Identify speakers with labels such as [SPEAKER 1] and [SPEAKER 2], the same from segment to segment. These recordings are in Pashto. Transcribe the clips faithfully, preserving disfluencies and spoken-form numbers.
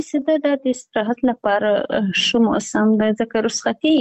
[SPEAKER 1] سده د استراحت لپاره ښه موسم ده، ځکه رخصتي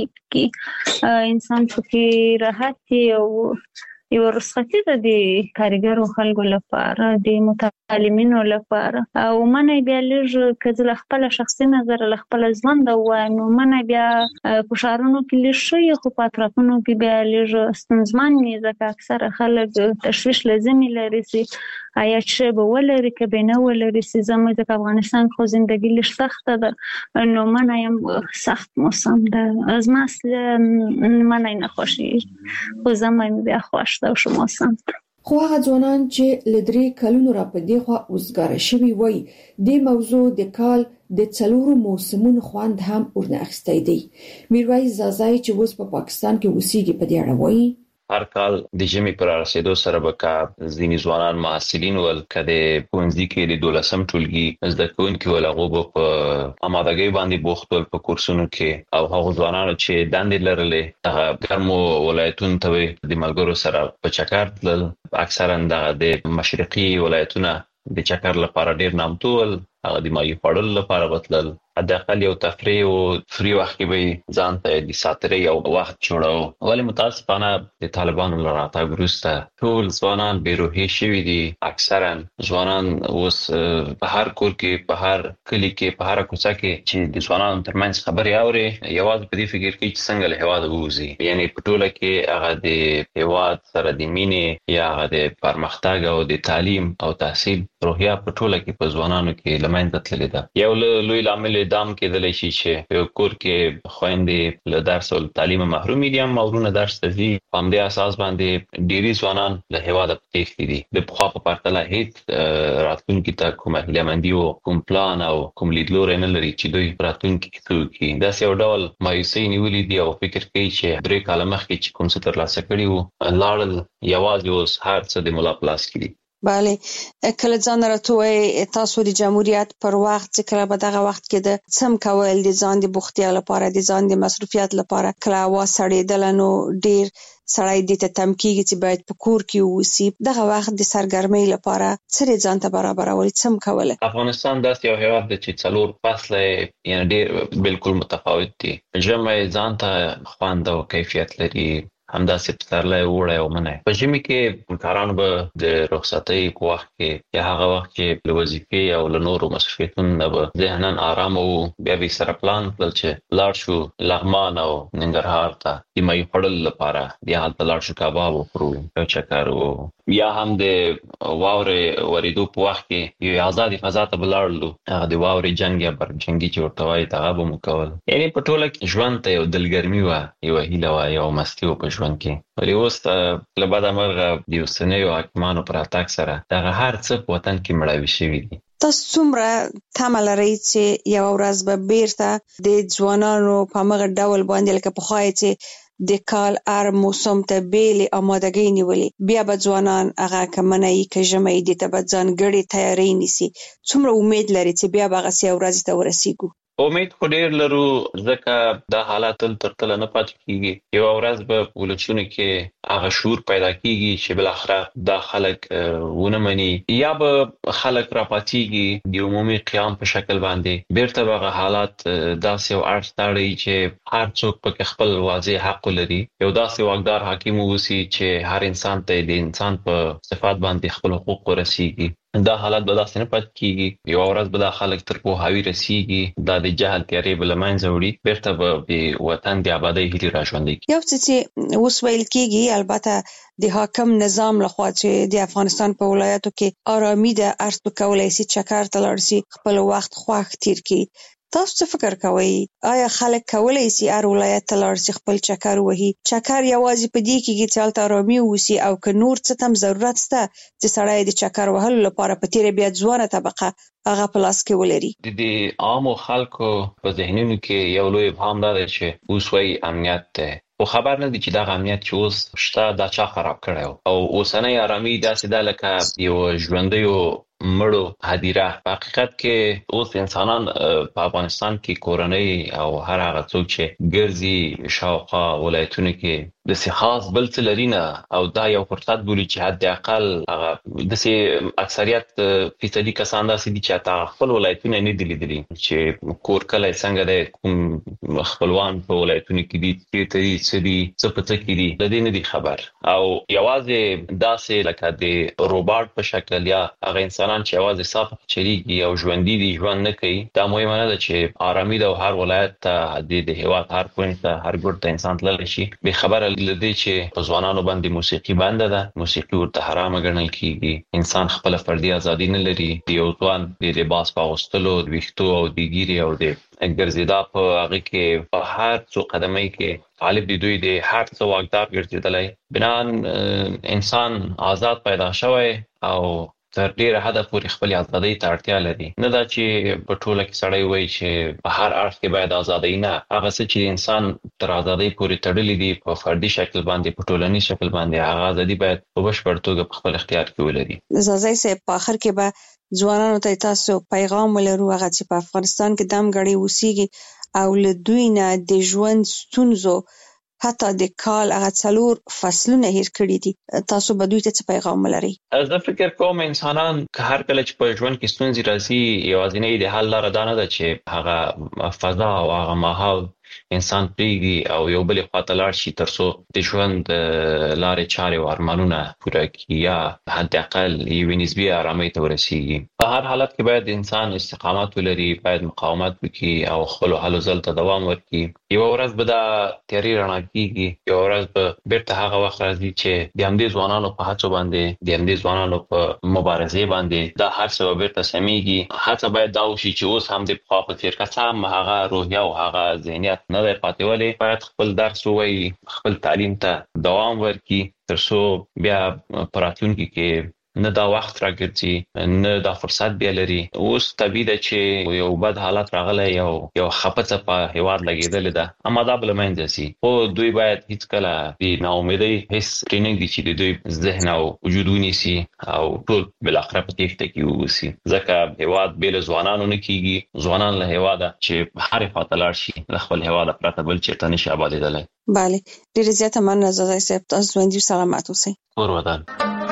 [SPEAKER 1] کې انسان پکې راحت او یو رخصتي ده د کارګرو خلکو لپاره، د متعلمینو لپاره. او منه بیا لږ کله خپل شخصي نظر له خپل ژوند وایم، نو منه بیا په شهرونو کې لږ شي، خو په اطرافونو کې بیا لږ ستونزمن وي، ځکه اکثره خلک تشویش لازمي لري چې آیا چې به ولري که به نه ولري. زموږ د افغانستان خو زندگی لږ سخته ده، نو منه یم سخت موسم ده. از ما اصلا منه نه خوشي، خو زموږ بیا خوش ده شو موسم.
[SPEAKER 2] خو هغه ځوانان چې لدري کلونو را پدې خو اوسګار شوی وای د موضوع د کال د څلورو موسمونو خوند هم ورنه اخستې دي. میرویس زازای چې اوس په پاکستان کې اوسېږي په دې اړه وایي
[SPEAKER 3] هر کال د ژمي پر رسیدو سره به کا ځینې ځوانان محصلین ول کده پونځي کې د دولسم ټولګي زده کوونکي ول هغه په آمادګۍ باندې بوخت ول په کورسونو کې، او هغه ځوانان چې دندې لرلې هغه ګرمو ولایتونو ته د ملګرو سره په چکر تلل، اکثرا د مشرقي ولایتونو د چکر لپاره ډیر نامتو ول، هغه د مایي پړل لپاره وتلل. حداقل یو تفریح او فری وخت کې به ځان ته د ساتري یو وخت جوړاو. ولی متاسفانه د طالبانو له راتګ وروسته ټول ځوانان بیروحي شوي دي. اکثرا ځوانان اوس په هر کور کې، په هر کلی کې، په هر کوڅه کې چې د ځوانانو ترمنځ خبرې اوري، یوازې په دې فکر کې چې څنګه له هواد ووځي. یعنی په ټوله کې هغه د هواد سره د مینې یا هغه د پرمختګ او د تعلیم او تحصیل روحیه په ټوله کې په ځوانانو کې لمنځه تللې ده. یو لوی لامل دام کېدلی شي چې په کور کې خويندې له درس او تعلیم محروم دي، هم ورونه درس ته ځي. په همدې اساس باندې ډېری ځوانان له هیواده تښتي دي. د پخوا په پرتله هیڅ راتلونکي ته کوم هیله‌مندي او کوم پلان او کوم لیدلوري نه لري چې دوی راتلونکي کې څه وکړي. دا یو ډول مایوسي نیولې دي او فکر کوي چې درې کاله مخکې چې کوم څه ترلاسه کړي وو لاړل، یوازې اوس هر څه د ملا پلاس کړي.
[SPEAKER 4] بله، کله ځان راټوي تاسو د جمهوریت پر وخت چې کله په دغه وخت کې د سم کول د ځان د بوختیا لپاره، د ځان د مصروفیت لپاره، کله هوا سړېدل نو ډیر سړی د ته تمکیږي چې باید په کور کې ووسی. دغه وخت د سرګرمۍ لپاره څه ځان ته برابرول سم کوله.
[SPEAKER 3] افغانستان داسې یو هیواد دی چې څلور فصله یعنی ډیر بالکل متفاوت دي. ژمی ځان ته خوند او کیفیت لري، همداسې پسرلی، اوړی او منی. په ژمي کې کارانو به د رخصتۍ په وخت کې یا هغه وخت چې له وظیفې او له نورو مصروفیتونو نه به ذهناً آرام وو، بیا به سره پلان کړل چې لاړ شو لغمان او ننګرهار ته د مایي خوړل لپاره، بیا هلته لاړ شو کباب وخورو، یو چکر وو، یا هم د واورې ورېدو په وخت کې یو آزادې فضا ته به لاړلو، هغه د واورې جنګ یا برجنګي چې ورته وایي هغه به مو کول. یعنی په ټوله کې ژوند ته یو دلګرمي وه، یوه هیله وه، یوه مستي وه په ژوند کې. ولی اوس له بده مرغه د اوسنیو حاکمانو پر راتګ سره دغه هر څه په وطن کې مړاوي شوي دي.
[SPEAKER 4] تاسو څومره تمه لرئ چې یوه ورځ به بیرته د ځوانانو په همغه ډول باندې لکه پخوا چې د کال هر موسم ته بیلې آمادګۍ نیولې، بیا به ځوانان هغه که منی که ژمی دې ته به ځانګړې تیارۍ نیسي؟ څومره امید لري چې بیا به هغسې یوه ورځې ته ورسیږو؟
[SPEAKER 3] امید خو ډیر لرو، ځکه دا حالات تل تر تله نه پاتې کیږي. یوه ورځ به په ولسونو کې هغه شعور پیدا کیږي چې بالاخره دا خلک ونه مني، یا به خلک راپاتېږي د عمومي قیام په شکل باندې. بیرته به هغه حالات داسې یو اړخ ته اړوي چې هر څوک پکې خپل واضح حق لري، یو داسې واکدار حاکم واوسي چې هر انسان ته د انسان په صفات باندې خپل حقوق ورسیږي. دا حالت به داسې نه پاتې کیږي. یوه ورځ به دا خلک تر پوهاوي رسیږي، دا د جهل تیارې به له منځه وړي، بیرته به د وطن د آبادۍ هیلې راژوندۍ کړي.
[SPEAKER 4] یو څه چې اوس ویل کېږي، البته د حاکم نظام لخوا چې د افغانستان په ولایاتو کې آرامي ده، هر څوک کولی شي چکر ته لاړ شي، خپل وخت خوښ تیر کړي. تاسو څه فکر کوئ؟ آیا خلک کولی شي هر ولایت ته لاړ شي خپل چکر وهي؟ چکر یوازې په دې کېږي چې هلته آرامي واوسي، او که نور څه ته هم ضرورت شته چې سړی د چکر وهلو لپاره په تیره بیا ځوانه طبقه هغه په لاس کې ولري؟
[SPEAKER 3] د دې عامو خلکو په ذهنونو کې یو لوی ابهام دا دی چې اوس وایي امنیت دی، خو خبر نه دي چې دغه امنیت چې اوس شته دا چا خراب کړی، او اوسنۍ آرامي داسې ده لکه یو ژوندیو مړو هدیره. په حقیقت کې اوس انسانان په افغانستان کې کورنۍ او هر هغه څوک چې ګرځي شاوخوا ولایتونو کې د خاص بل څه لري نه، او دا یو فرصت بولي چې حد اقل هغه د سي اکثریت فیصدي کسان داسې دي چې تا خپل ولایتونه نه دي لیدلي چې کور کله څنګه د کوم خپلوان په ولایتونو کې دي چې ته دي څه دي څه پته کې دي د دې نه دي خبر، او یوازې داسې لکه د روباټ په شکل یا هغه انسانان چې یوازې صاف چریږي او ژوندۍ دي ژوند نه کوي. دا مهمه نه ده چې آرامي د هر ولایت ته د هیواد هر پوینټ ته هر ګوټ ته انسان تللی شي. به خبره لدی چې په ځوانانو باندې موسیقي بنده ده، موسیقي ورته حرام ګڼل کیږي، انسان خپل فردي ازادي نه لري. یو ځوان د لباس په اغوستلو د ویښتو او د ګیري او د ګرځیدا په هغه کې په هر څو قدمه کې طالب دی دوی د هر څو واقدار ګرځیدلای. بنان انسان آزاد پیدا شوی او تر ډیره حد پورې خپل ازادۍ ته اړتیا لري. نه دا چې په ټوله کې سړی وایي چې په هر اړخ کې باید ازادۍ نه، هغه څه چې انسان تر ازادۍ پورې تړلې دي په فردي شکل باندې په ټولنیز شکل باندې هغه ازادي باید په بشپړ توګه په خپل اختیار کې ولري.
[SPEAKER 4] زازای صاحب په اخر کې به ځوانانو ته تاسو پیغام ولرو هغه چې په افغانستان کې دم غړي وسیږي او له دوی نه د ژوند ستونزو حتی د کال هغه څلور فصلونه هیر کړی دي، تاسو به دوی ته څه پیغام ولرئ؟
[SPEAKER 3] زه فکر کوم انسانان که هر کله چې په ژوند کې ستونزې راځي یوازینۍ د حل لاره دا نه ده چې هغه فضا او هغه ماحول انسان پریږدي او یو بل خواته لاړ شي ترڅو د ژوند لارې چارې او ارمانونه پوره کړي یا حد اقل یوې نسبي آرامۍ ته ورسیږي. په هر حالت کې باید انسان استقامت ولري، باید مقاومت وکړي او خپل هلو ځل ته دوام ورکړي. یو ورځ به دا تیاری رڼا کیږي، یو ورځ به بیرته هغه وخت راځي چې د همدې ځوانانو په هڅو باندې د همدې ځوانانو په مبارزې باندې دا هر څه به بیرته سمېږي. هڅه باید دا وشي چې اوس هم د پخوا په څېر که څه هم هغه روحیه او هغه ذهنیت نه دی پاتې، ولې باید خپل درس ووایي، خپل تعلیم ته دوام ورکړي ترڅو بیا په راتلونکي کې نه دا وخت راګرځي نه دا فرصت بیا لري. اوس طبیعي ده چې یو بد حالت راغلی یو یو خپڅه په هیواد لګېدلې ده، اما دا بل منځ سي خو دوی باید هیڅ کله د ناامیدۍ هیڅ ټریننګ دي چې د دوی ذهن او وجود ونیسي او ټول بل اخره په تېښته کې ووسي، ځکه هیواد بې له ځوانانو نه کیږي. ځوانان له هیواده چې هرې خواته لاړ شي له خپل هیواده پرته بل چېرته نشي آبادېدلی.
[SPEAKER 4] بله، ډېرې زیاته مننه زازای صاحب، تاسو ژوندي سلامت اوسئ.
[SPEAKER 3] کور ودان.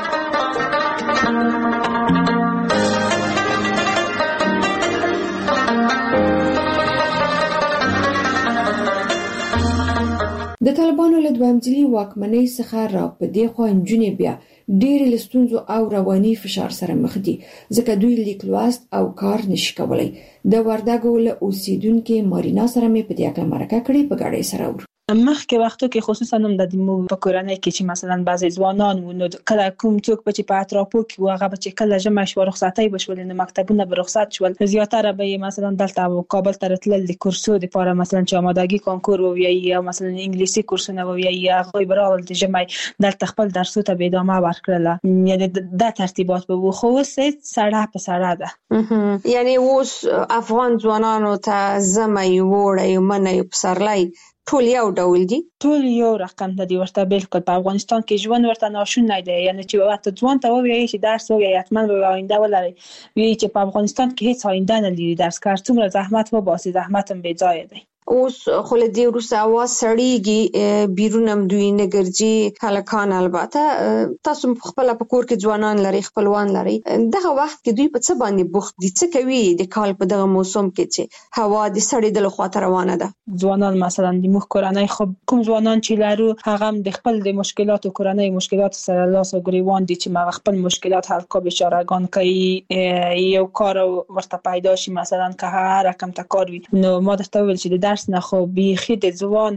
[SPEAKER 2] د طالبانو له دویم ځلي واکمنۍ څخه را په دې خوا نجونې بیا ډېرې له ستونزو او رواني فشار سره مخ دي، ځکه دوی لیک لوست او کار نشي کولی. د وردګو له اوسیدونکې مارینا سره مې په دې اړه مرکه کړې، په ګډه یې سره اورو.
[SPEAKER 5] مخکې وختو کې خصوصا هم د مو په کورنۍ کې چې مثلا بعضی ځوانان و نو کله کوم څوک به چې په اطرافو کې و هغه به چې کله ژمی شو رخصتۍ بشول نو مکتبونه به رخصت شول، زیاتره به مثلا دلته کابل ته راتلل د کورسو لپاره، مثلا چې آمادګي کانکور وویي یا مثلا انګلیسي کورسونه وویي یا هغوی برال د ژمی دلته خپل درسو ته به ادامه ورکړله، یعنی دا ترتیبات به و. خو اوس سړه په سړه ده،
[SPEAKER 4] یعنی اوس افغان ځوانانو ته ژمی وړی منی پسرلی ټول یو ډول دي،
[SPEAKER 5] ټول یو رقم د دې ورته بالکل. په افغانستان کې ژوند ورته ناشونی دی، یعنی چې وخت ځوان ته وایي چې درس وایي حتما به آینده ولري، وایي چې په افغانستان کې هیڅ آینده نه لري، درس کار څومره زحمت وباسي زحمت هم بې ځایه دی.
[SPEAKER 4] اوس خو له دې وروسته اواز سړیږي، بیرون هم دوی نه ګرځي هلکان. البته تاسو خپله په کور کې ځوانان لري، خپلوان لري، دغه وخت کې دوی په څه باندې بوخت دي؟ څه کوي د کال په دغه موسم کې چې هوا د سړېدلو خواته روانه ده؟
[SPEAKER 5] ځوانان مثلا د موږ کورنۍ خو کوم ځوانان چې لرو هغه هم د خپل د مشکلاتو کورنۍ مشکلات سره لاس او ګریوان دي چې هغه خپل مشکلات حل کوي، بیچارهګان کوي، یو کار ورته پیدا شي مثلا که هر رقم ته کار وي. نو ما درته وویل چې د درس نه خو بیخي د ځوان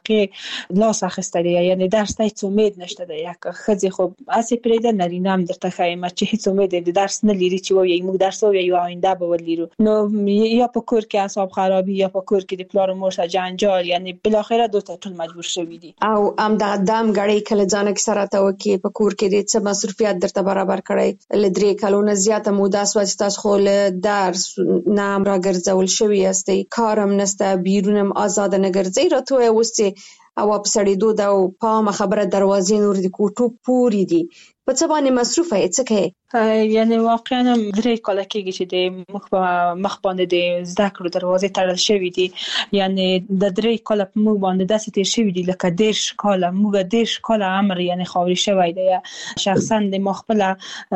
[SPEAKER 5] طبقې لاس اخیستی دی، یعنی درس ته هیڅ امید نشته دی. یک ښځې خو هسې پرېږده نرینه هم درته ښیم چې هیڅ امید د درس نه لري چې ووایي موږ درس ووایو آینده به ولرو. نو یا په کور کې اعصاب خرابي یا په کور کې د پلار او مور سره جنجال، یعنی بالاخره دوی ته ټول مجبور شوي دي.
[SPEAKER 4] او همدغه دم غړی کله ځانه کې سره ته وکړي په کور کې د څه مصروفیت درته برابر کړی، له درې کلونو زیاته موده شوه چې تاسو خو له درس نه هم راګرځول شوي یاستئ، کار هم نشته، بیرون هم آزاده نه ګرځئ. راته ووایه اوس چې هوا په سړېدو ده او په عامه خبره دروازې نور د کوټو پورې دي، په څه باندې مصروفه یې؟ څه کوې؟
[SPEAKER 5] یعنی واقعا درې کاله کېږي چې د مخ په مخ باندې د زده کړو دروازې تړل شوې دي. یعنی د درې کاله په موږ باندې داسې تیر شوې دي لکه دیرش کاله موږ دیرش کاله عمر یعنی خاوري شوی دی. شخصا د مخبل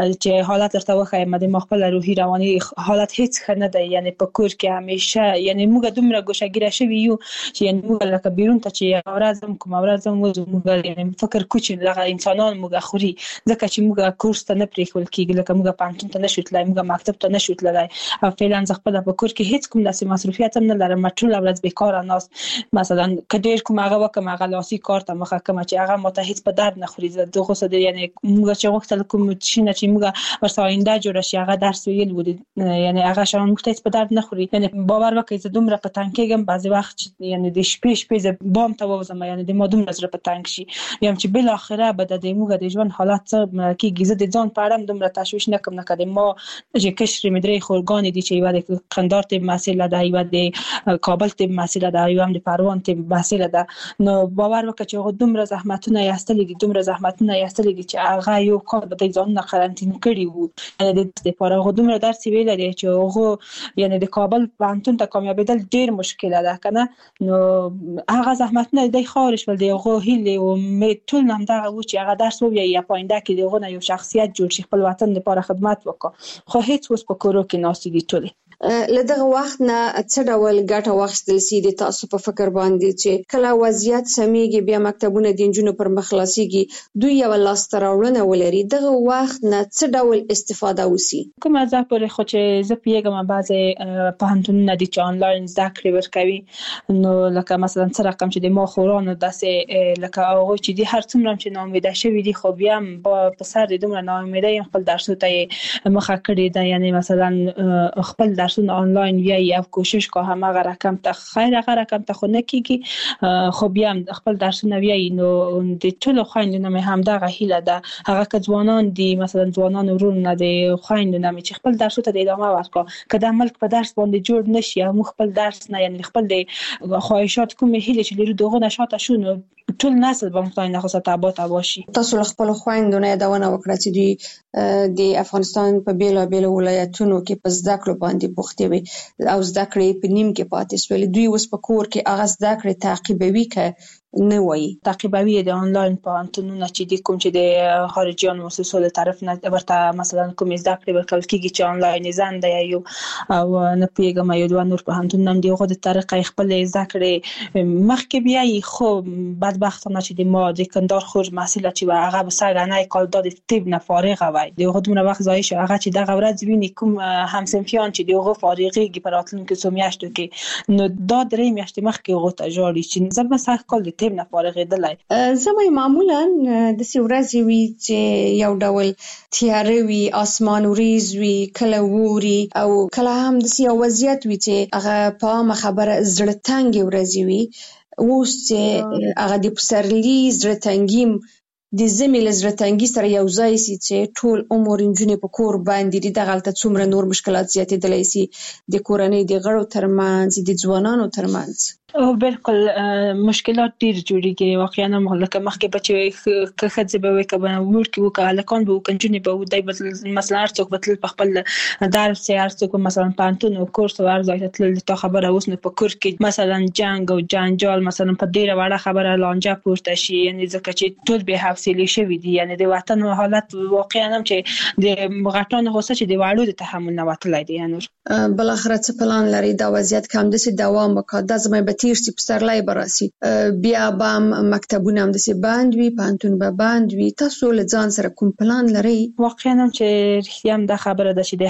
[SPEAKER 5] چې حالت ورته وخایم د مخبل روحي رواني حالت هیڅ ښه نه دی. یعنی په کور کې همیشه یعنی موږ دومره ګوشګیره شوی یو چې یعنی موږ لکه بیرون ته چې اورازم کوم اورازم موږ یعنی فکر کوچ لغه انسانان موږ خوري ځکه چې موږ کورس ته نه پریښول کېږي لکه موږ پانتون ته نشو تلای موږ مکتب ته نشو تلای او فعلا ځ خپل په کور کې هیڅ کوم داسې مصروفیت هم نه لرم. ټول ورځ بیکاره ناس مثلا کډیر کوم هغه وکم هغه لاسي کار ته مخه کوم چې هغه ماته هیڅ په درد نه خوري. دغه څه دی یعنی موږ چې وخت کوم چې نه چې موږ ورسره آینده جوړ شي هغه درس ویل ودی یعنی هغه شان موږ ته په درد نه خوري. یعنی باور وکړئ چې دومره په تنګ کېږم بعضی وخت یعنی د شپې شپې بام ته وځم یعنی د ما دومره زړه په تنګ شي یم چې بل اخره به د موږ د ژوند حالات څه کېږي. زه د ځان په اړه دومره تشویش نه کوم نه کړم. ما چې کشر مدري خورګان دي چې یو د قندار ته مسئله ده یو د کابل ته مسئله ده یو هم د پروان ته مسئله ده. نو باور وکړئ چې دومره زحمتونه یاستل دي دومره زحمتونه یاستل دي چې هغه یو کال به د ځان نه قرنټین کړی وو. یعنی د لپاره دومره درس ویل دي چې هغه یعنی د کابل پانتون ته کامیابیدل ډیر مشکل ده کنه. نو هغه زحمتونه د خارج ول دی هغه هیله او می ټول نام دغه و چې هغه درس وو یا پاینده کې دغه یو شخصیت جوړ شي خپل وطن لپاره خدمت وکړي. خو هیڅ اوس په کورو کې ناسي دي ټول.
[SPEAKER 2] لدغه وخت نه څه ډول ګټه واخیستل سي د تاسو په فکر باندې چې کله وضعیت سميږي بیا مکتبونه د انجونو پر مخ خلاصيږي دوی یو لاس تراوړنه ولري دغه وخت نه څه ډول استفاده وسی؟
[SPEAKER 5] کوم ځای پورې خو چې زه پیګم بعضی پوهنتونونه دي چې انلاین زده کړې ورکوي. نو لکه مثلا څه رقم چې د ما خورانو داسې لکه هغه چې دي هر څومره چې ناامیده شوی دي خو بیا هم په سر د دومره ناامیده خپل درسو ته مخه کړی ده. یعنی مثلا خپل درسونه آنلاین یا یو کوشش که همغه رقم ته خیر هغه رقم ته خو نه کیږي خو بیا خپل درسونه وی نو د ټولو خويندونو مې هم دغه هیله ده هغه که ځوانان دي مثلا ځوانان ورونه دي خويندونو مې چې خپل درسو ته ادامه ورکړي که د ملک په درس باندې جوړ نشي او خپل درس نه یعنی خپل د خواهشات کومه هیله چې لري دغه نشاته شونه ټول نسل به مطمئن نه خاصه تابوت واشي.
[SPEAKER 2] تاسو خپل خويندونو یادونه وکړه چې دوی د افغانستان په بیلا بیل ولایتونو کې په زده کړو باندې بوختي وي او زده کړې په نیم کې پاتې شول. دوی اوس په کور کې هغه زده کړې تعقیبوي که نه وایي
[SPEAKER 5] تعقیبوي د آنلاین پوهنتونونه چې د کوم چې د خارجيان مؤسسو له طرف نه ورته مثلا کوم زده کړې ورکول کېږي چې آنلاین زنده یو او نه پیګم یو دوه نور پوهنتونونه هم دیغه د طریقې خپل زده کړې مخکې بیا خو بدبختانه چې د ما د کندار خور مسئله چې هغه به سګنای کال د طب نه فارغ وای دیغه دومره وخت ځای شو هغه چې دغه ورځ ویني کوم همسنفیان چې دیغه فارغيږي په راتلونکي سومیاشتو کې نو دا درې میاشتې مخکې غوته جوړی چې زما سخت کال د طب نه فارغېدلای.
[SPEAKER 2] زموږ معمولا د سورځي وی چې یو ډول تیارې وی اسمان وریز وی کله ووري او کله هم د سیاو وضعیت وی چې هغه په خبره زړه تنګ ورځي وی اوس چې هغه د پسرلی زړه تنګیم د زميل زړه تنګي سره یو ځای سي چې ټول عمر انجونې په کور باندې دي دغه الته څومره نور مشکلات زیاتېدلای سي د کورنۍ د غړو ترمنځ د ځوانانو ترمنځ.
[SPEAKER 5] او بالکل مشکلات ډیر جوړیږي واقعا مخکې مخکې بچي که خځه به وکړي ور کې وکړه لکان به کنجونی به ودای مثلا ارڅوک بتل په خپل درس ارڅوک مثلا پانتون او کورس ورځي تل ته خبره اوس نه په کور کې مثلا جنگ او جنجال مثلا په ډیره وړه خبره لانجه پورته شي یعنی ځکه چې ټول به حوصله شوي دي یعنی د وطن حالت واقعا هم چې د غټان غوسه چې د واړو د تحمل نه وتلای دي نور
[SPEAKER 2] بل اخر څه پلان لري دا وضعیت کوم د سي دوام وکړه د زمي تیر سی پسرلای براسي بیا بام مکتبونه هم د سی باند وی پانتون به باند وی تاسو له ځان سره کوم پلان لري؟
[SPEAKER 5] واقعا هم چې رښتیا هم د خبره ده چې د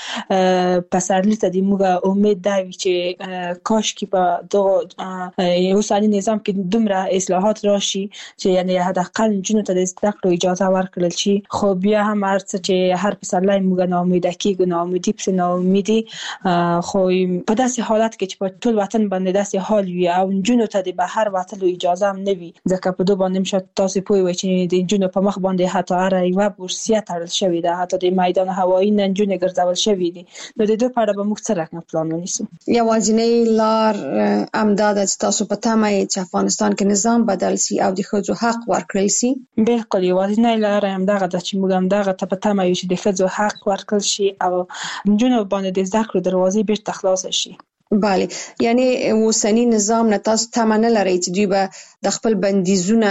[SPEAKER 5] هر پسرلی ته د موږ امید دا وی چې کاش کې په دغه یو سالي نظام کې دومره اصلاحات راشي چې یعنی حداقل جنونو ته د زده کړو اجازه ورکړل شي. خو بیا هم ارڅ چې هر پسرلی موږ ناامیده کیږو ناامیدي په ناامیدي خو په داسې حالت کې چې په ټول وطن باندې داسې صورتحال وي او جنونو ته د بهر وتلو اجازه هم نه وي ځکه په دوه باندې شت تاسو پوي وای چې د جنونو په مخ باندې حتی هر یو بورسیه تړل شوی ده حتی د میدان هوایی نن جنونو ګرځول شوی دي نو د دوه په اړه به موږ څه رقم پلان ونیسو
[SPEAKER 4] یوازینی لار امداد چې تاسو په تمه چې افغانستان کې نظام بدل سي او د ښځو حق ورکړل سي
[SPEAKER 5] بالکل یوازینی لار هم دغه د چې موږ هم دغه ته په تمه یو چې د ښځو حق ورکړل شي او جنونو باندې د زده کړو دروازې بیرته خلاص شي
[SPEAKER 4] بله یعنی اوسنی نظام نه تاسو تمه نه لرئ چې دوی به د خپل بندیزونه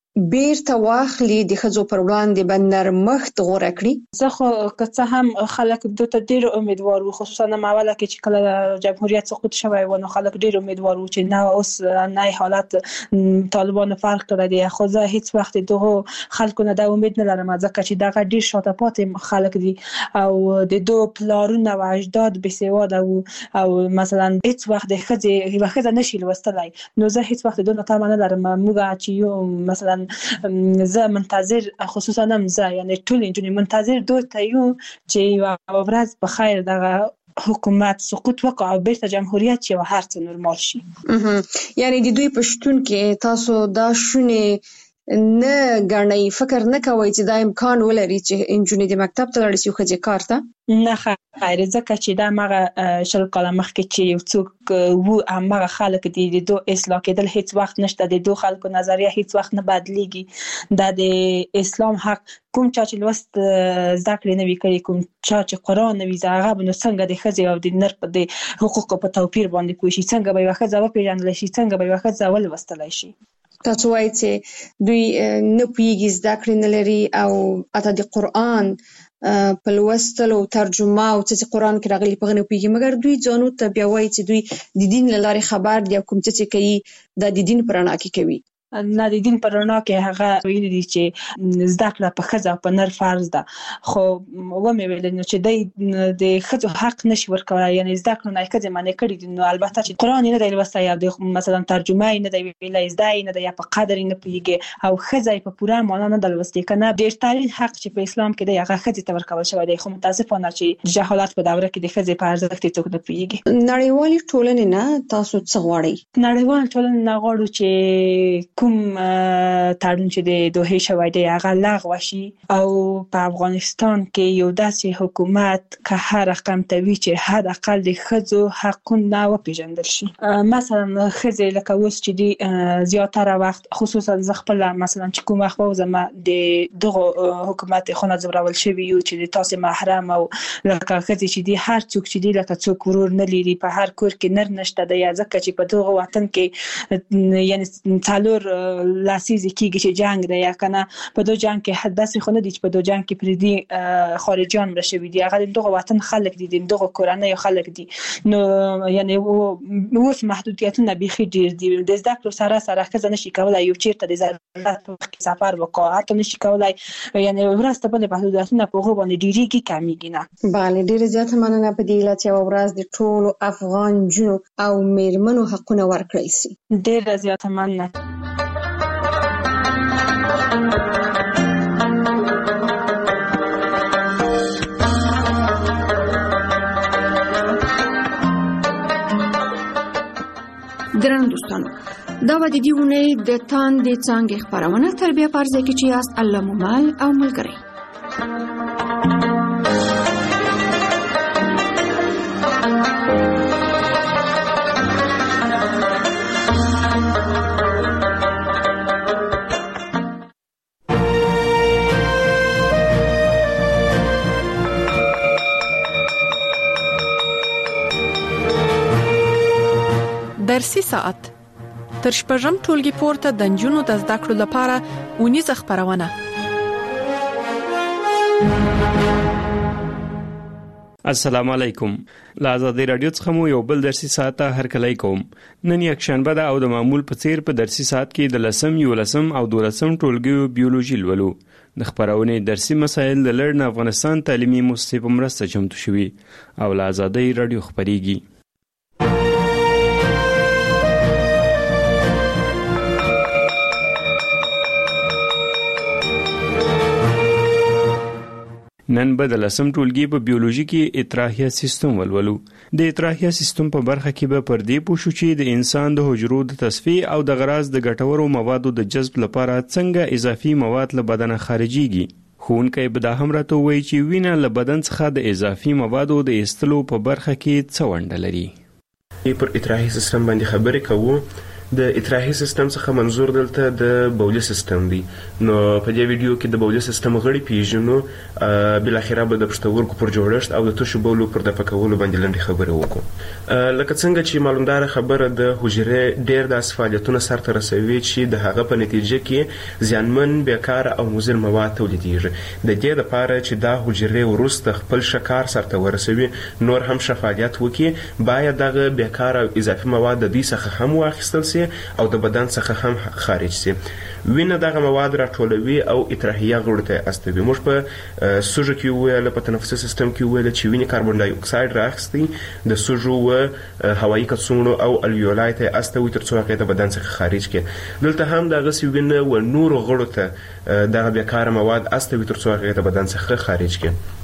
[SPEAKER 4] بیرته واخلي د ښځو پر وړاندې به نرمښت غوره کړي
[SPEAKER 5] زه خو که څه هم خلک دوی ته ډېر امیدوار وو خصوصا ماوله کې چې کله جمهوریت سقوط شوی و نو خلک ډېر امیدوار وو چې نه اوس نه حالت طالبانو فرق کړی دی خو زه هیڅ وخت دغه خلکو نه د امید نه لرم ځکه چې دغه ډېر شاته پاتې خلک دي او د دوه پلارونه او اجداد بسواده وو او مثلا هیڅ وخت د ښځې یوه ښځه نشي لوستلی نو زه هیڅ وخت دوی نه تمه نه لرم موږ چې یو مثلا زه منتظر خصوصا هم زه یعنی ټول انجونی منتظر دوی ته یو چې یو ورځ په خیر دغه حکومت سقوط وکړي او بیرته جمهوریت شي او هر څه نورمال شي
[SPEAKER 4] یعنی د دوی پښتون کې تاسو دا شونه نه غنئ فکر نه کوئ چې دا امکان ولري چې انجونی د مکتب ته لاړ شي خو ځکه کار ته
[SPEAKER 5] نه خیر ځکه چې دا مغه شل کاله مخکې چې یو څوک وو هغه خلک دي د دوه اصلاح کېدل هیڅ وخت نشته د دوه خلکو نظریه هیڅ وخت نه بدلیږي دا د اسلام حق کوم چا چې لوست زده کړې نه وی کړی کوم چا چې قران نه وی زغه بنو څنګه د ښځې او د نر په د حقوقو په توپیر باندې کوي څنګه به واخه ځواب پیژندل شي څنګه به واخه ځول وستلای شي
[SPEAKER 4] تاسو وایئ چې دوی نه پوهیږي زده کړې نه لري او اته د قران په لوستلو ترجمه او څه چې قران کې راغلي په غنه پیږي مګر دوی ځانو ته بیا وایي چې دوی د دین لاره خبر دي کوم څه چې کوي د دین پرانا کې کوي
[SPEAKER 5] نه د دین پر رڼا کې هغه ویل دي چې زده کړه په ښځه او په نر فرض ده خو و مې ویل نو چې د ښځو حق نشي ورکوي یعنی زده کړه نه ښځه معنی کړی دي نو البته چې قران نه دی لوستای یا د مثلا ترجمه نه دی ویلای زده نه دی په قدر نه پیږي او ښځه په پوره معنا نه د لوستي کنه ډیر ترین حق چې په اسلام کې دی هغه ښځه ته ورکول شوی دی خو متاسفانه چې جهالت په دوره کې د ښځې په ارزښت څوک نه پیږي
[SPEAKER 4] نړیوالې ټولنې نه تاسو څه غواړئ
[SPEAKER 5] نړیوال ټولنې نه غواړو چې کوم تړون چې د دوه شوی دی هغه لغوه شي او په افغانستان کې یو داسې حکومت که هر رقم توی چې حد اقل د ښځو حقونه وپیژندل شي مثلا ښځې لکه اوس چې دی زیاتره وخت خصوصا ز خپل مثلا چې کوم وخت وزم د دغه حکومت خونه زبرول شوی یو چې د تاسو محرم او لکه ښځې چې دی هر څوک چې دی لکه څوک ورور نه لري په هر کور کې نر نشته دی ځکه چې په دغه وطن کې یعنی څلور لاسیزه کیږي چې جنگ دی یا کنه په دوه جنگ کې حد بس خو نه دي چې په دوه جنگ کې پردي خارجيان مرشوي دي هغه دغه وطن خلک دي دغه کورنۍ خلک دي نو یعنی اوس محدودیتونه بيخي ډیر دي د زده کړو سره سره ښځه نشي کولای یو چیرته د ضرورت په سفر وکړي حتی نشي کولای یعنی ورسته په محدودیتونه په غو باندې ډیریږي کمیږي نه
[SPEAKER 4] bale ډیر زیات مننه په دې لته او ورځ د ټولو افغان جنو او میرمنو حقونه ورکړی سي
[SPEAKER 5] ډیر زیات مننه
[SPEAKER 2] درنو دوستانو دا و د دې ونې د تاندې څنګه خبرونه تربیه پرځه کې چې یاست الله مومال او ملګری
[SPEAKER 6] درسي ساعت تر شپږم ټولګي پورته د نجونو د زده کړو لپاره ونیزه خبرونه
[SPEAKER 7] السلام علیکم لا آزادی رادیو څخه مو یو بل درسي ساعت هر کله کوم نن یک شنبه ده او د معمول په څیر په درسي ساعت کې د لسم یو لسم او دولسم ټولګي بیولوژي لولو د خبرونه درسي مسایل د لړن افغانستان تعلیمي مؤسسې په مرسته چمتو شوي او لا آزادی رادیو خبريږي نن به د لسم ټولګي په بیولوژي کې اطراحیه سیستم ولولو. د اطراحیه سیستم په برخه کې به پر دې پوه شو چې د انسان د حجرو د تصفیه او د غراض د ګټورو موادو د جذب لپاره څنګه اضافي مواد له بدن خارجيږي. ښوونکی به دا هم راته ووایي چې وینه له بدن څخه د اضافي موادو د ایستلو په برخه کې څه ونډه لري.
[SPEAKER 8] پر اطراحي سیستم باندې خبرې کوو. د اطراحي سیستم څخه منظور دلته د بولي سیستم دی. نو په دې ویډیو کې د بولي سیستم غړي پیژنو، بل اخره به د پښتورګو پر جوړښت او د تشو بولو پر دفع کولو باندې لنډه خبره وکړو. لکه څنګه چې معلومدار خبره د حجرې ډېر د فعالیتونو سرته رسوي چې د هغه په نتیجه کې زیانمن، بیکاره او مضر مواد تولیدېږي. د دې لپاره چې دا حجرې وروسته خپل شکار سرته ورسوي، نور هم فعالیت وکړي، باید دغه بیکاره او اضافي مواد د دې څخه هم واخیستل شي او د بدن څخه هم خارج شي. وینه دغه مواد راټولوي او اطراحیه غړو ته استوي. موږ په سوژه کې ویل، په تنفسي سیستم کې ویل چې وینه کاربن ډای اکساید راخستي د سوژو و هوایي کڅوړو او الویولای ته استوي ترڅو هغه د بدن څخه خارج کړي. دلته هم دغه سی وینه و نور غړو ته دغه بیکاره مواد استوي ترڅو هغه د بدن څخه خارج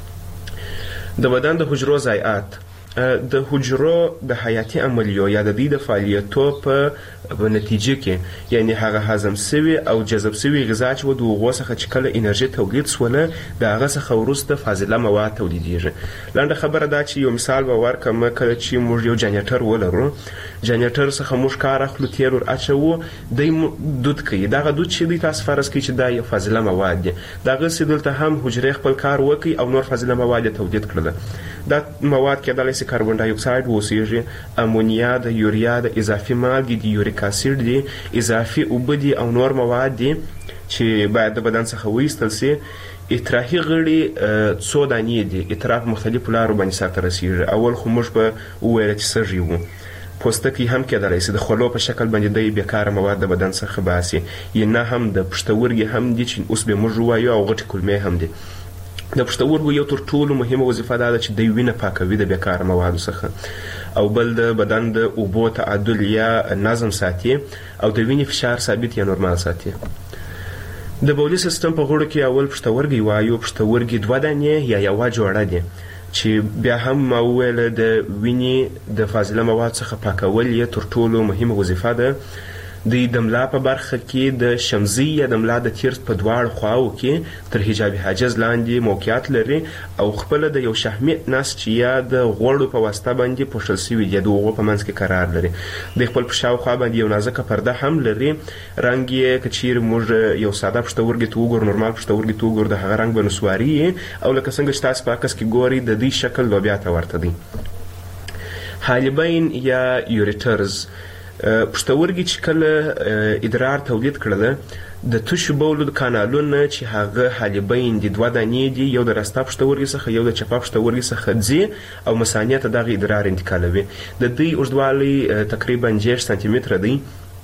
[SPEAKER 8] کړي. د بدن د حجرو ضایعات د حجرو د حیاتي عملیو یا د دې د فعالیتو په نتیجه کې، یعنی هغه هضم شوي او جذب شوي غذا چې و د هغو څخه چې کله انرژي تولید شوله، د هغه څخه وروسته فاضله مواد تولیدېږي. لنډه خبره دا چې یو مثال به ورکړم. کله چې موږ یو جنریټر ولرو، جنریټر څخه موږ کار اخلو، تیل ور اچوو، دی دود کوي. دغه دود چې دی تاسو فرض کړئ چې دا یو فاضله مواد دی. دغسې دلته هم حجرې خپل کار وکړي او نور فاضله مواد یې تولید کړله. دا مواد کېدلی شي کاربن ډای اکساید واوسیږي، امونیا د یوریا د اضافي مالګې د یوریک اسید دي، اضافي اوبه دي او نور مواد دي چې باید د بدن څخه وایستل شي. اطراحي غړي څو دانې دي. اطراح په مختلفو لارو باندې سرته رسېږي. اول خو موږ به وویل چې سږي وو. پوستکی هم کېدلی شي د خولو په شکل باندې د بیکاره مواد د بدن څخه باسي، یا نه هم د پښتورګي هم دي چې اوس به موږ ووایو، او غټې کولمې هم دي. د پښتورګو یو تر ټولو مهمه وظیفه دا ده چې د وینه پاکوي د بیکاره موادو څخه، او بل د بدن د اوبو تعادل یا نظم ساتي او د وینې فشار ثابت یا نورمال ساتي. د بولي سیستم په غړو کې اول پښتورګي وایو. پښتورګي دوه دانې یا یوه جوړه دي چې بیا هم ما وویل د وینې د فاضله مواد څخه پاکول یې تر ټولو مهمه وظیفه ده. د د ملا په برخه کې د شمزي یا د ملا د تیرس په دواړو خواو کې تر حجاب حاجز لاندې موقعیت لري او خپل د یو شحمي نس چې یا د غوړو په واسطه باندې پوښل شوی دی، د هغو په منځ کې قرار لري. د خپل په شاوخوا باندې یو نازکه پرده هم لري. رنګ یې که چیرې موږ یو ساده پښتورګي ته وګورو، نورمال پښتورګي ته وګورو، د هغه رنګ به نسواري او لکه څنګه چې تاسو په عکس کې ګورئ د دې شکل لوبیا ته ورته دی. حالبین یا یوریټرز پښتورګي چې کله ادرار تولید کړله، د تشو بولو د کانالونه چې هغه حالبین دي دوه دانې دي، یو د راسته پښتورګي څخه یو د چپه پښتورګي څخه ځي او مثانې ته دغه ادرار انتقالوي. د دوی اوږدوالی تقریبا دېرش سانتي متره دی.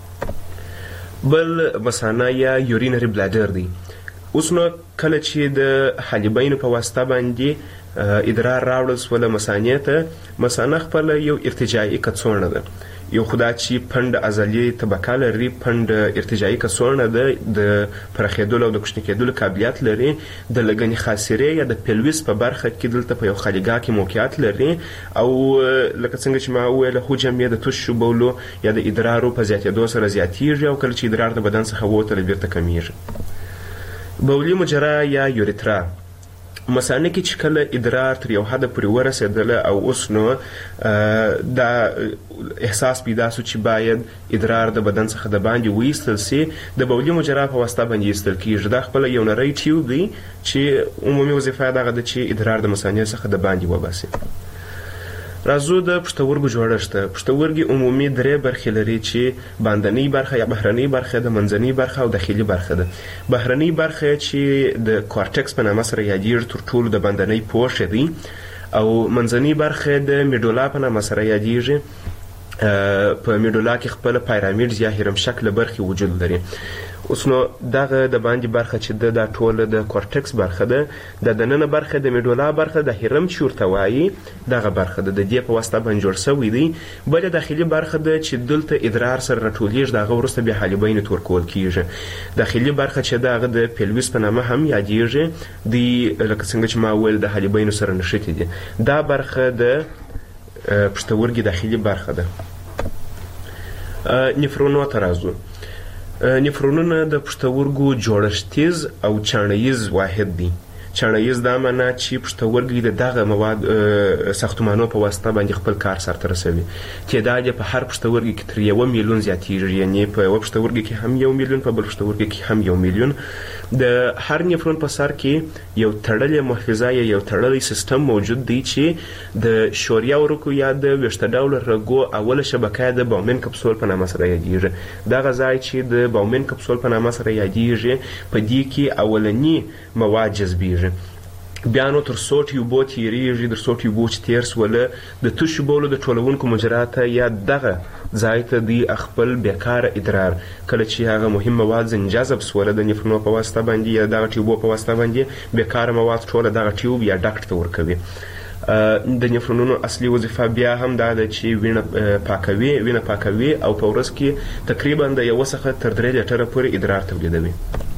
[SPEAKER 8] بل مثانه یا یورینري بلادر دی. اوس نو کله چې د حالبینو په واسطه باندې ادرار راوړل شوله مثانې ته، مثانه خپله یو ارتجاعي کڅوړه ده. یو خدا چې پنډ عضلي طبقه لري، پنډ ارتجاعي کڅوړه ده، د پراخېدلو او د کوچني کېدلو قابلیت لري. د لګنې خاصرې یا د پیلویس په برخه کې دلته په یو خالیګاه کې موقعیت لري، او لکه څنګه چې ما وویل حجم یې د تشو بولو یا د ادرارو په زیاتېدو سره زیاتېږي، او کله چې ادرار د بدن څخه ووتله بیرته کمیږي. بولي مجرا یا یوریترا مثانه کې چې کله ادرار تر یو حده پورې ورسېدله او اوس نو دا احساس پیدا شو چې باید ادرار د بدن څخه د باندې وایستل شي، د بولي مجرا په واسطه باندې ایستل کېږي. دا خپله یو نری ټیوب دی چې عمومي وظیفه یې دغه ده چې ادرار د مثانې څخه د باندې وباسي. راځو د پښتورګو جوړښت. پښتورګي عمومي درې برخې لري چې باندنۍ برخه یا بهرنۍ برخه ده، منځنۍ برخه او داخلي برخه ده. بهرنۍ برخه چې د کورټکس په نامه سره یادېږي تر ټولو د باندنۍ پوښ دی، او منځنۍ برخه د میډولا په نامه سره یادېږي په میډولا کې خپل پیرامید یا هرم شکل برخه وجود لري. اوس نو دغه د باندې برخه چې د د ټوله د کورټکس برخه ده، د دننه برخه د میډولا برخه د هرم چې ورته وایي دغه برخه ده، د دې په واسطه باندې جوړ شوی دی. بله داخلي برخه ده چې دلته ادرار سره راټولیږي، د هغه وروسته بیا حالبین ته ورکول کیږي. داخلي برخه چې د هغه د پیلویس په نامه هم یادیږي، دی لکه څنګه چې ما وویل د حالبین سره نښتي دي. دا برخه د پښتورګي داخلي برخه ده. نفرونو ته راځو. نفرونونه د پښتورګو جوړښتیز او چاڼیز واحد دي. چاڼیز دا معنا چې پښتورګي د دغه مواد ساختمانو په واسطه باندې خپل کار سرته رسوي. تعداد په هر پښتورګي کې تر یو میلیون زیاتیږي، یعنی په یو پښتورګي کې هم یو میلیون، په بل پښتورګي کې هم یو میلیون. د هر نفرون په سر کې یو تړلې محفظه یا یو تړلی سیستم موجود دی چې د شوریا ورکو یا د ویښته ډوله رګو اوله شبکه د باومن کپسول په نامه سره یادیږي. دغه ځای چې د باومن کپسول په نامه سره یادیږي په دې کې اولنی مواد جذبیږي. بیا نو تر څو ټیوبو تیریږي، تر څو ټیوبو چې تیر سوله د تشو بولو د ټولونکو مجراته یا دغه ځای ته دی خپل بیکاره ادرار کله چې هغه مهم مواد ځنې جذب سوله د نفرونو په واسطه باندې یا دغه ټیوبو په واسطه باندې بیکاره مواد ټوله دغه ټیوب یا ډاکټ ته ورکوي. د نفرونونو اصلي وظیفه بیا هم دا ده چې وینه پاکوي وینه پاکوي او په ورځ کې تقریبا د یو څخه تر درې لیټره پورې ادرار تولیدوي.